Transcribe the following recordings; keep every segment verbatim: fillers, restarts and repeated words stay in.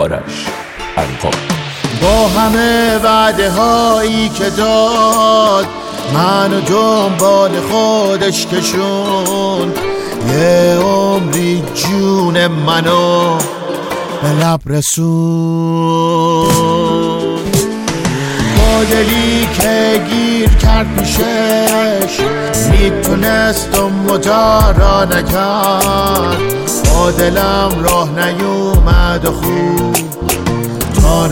آرش ارقام. با همه وعده هایی که داد منو دنبال خودش کشون، یه عمری جون منو به لب رسون. با دلی که گیر کرد پیشش میتونست و مدارا نکرد، با دلم راه نیومد و خوب تا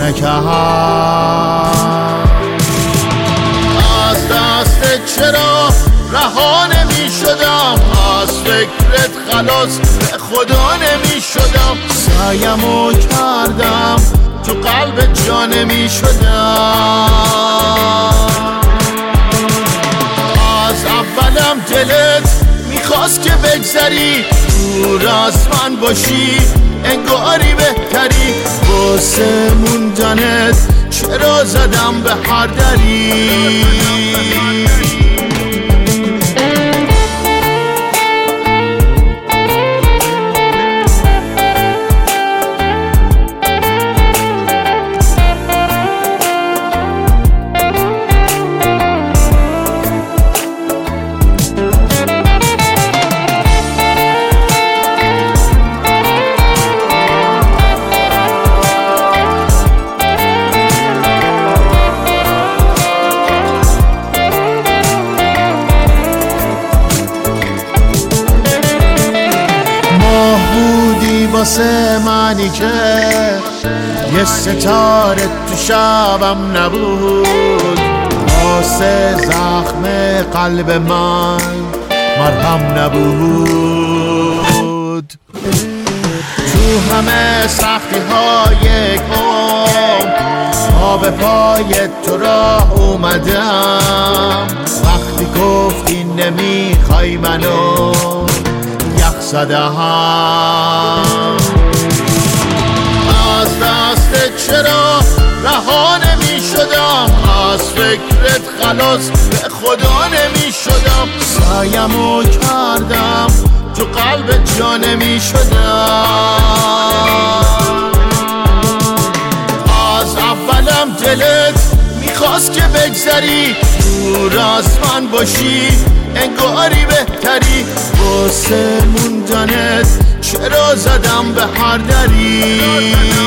نکرد. از دست چرا رها نمی شدم، از فکرت خلاص به خدا نمی شدم. سعیمو کردم تو قلب جا نمی شدم. از اولم دلت میخواست که بگذری، دور از من باشی انگاری بهتری. واسه موندنت چرا زدم به هر دری. واسه منی که یه ستاره تو شبم نبود، واسه زخم قلب من مرهم نبود. تو همه سختی های عمر پا به پای تو راه اومدم، وقتی گفتی نمیخوای منو یخ زدم. از دست چرا رها نمی شدم، از فکرت خلاص به خدا نمی شدم. سعیمو کردم تو قلب جا نمی شدم. از اولم دلت میخواست که بگذری، دور از من باشی انگاری بهتری. واسه موندنت چرا زدم به هر دری.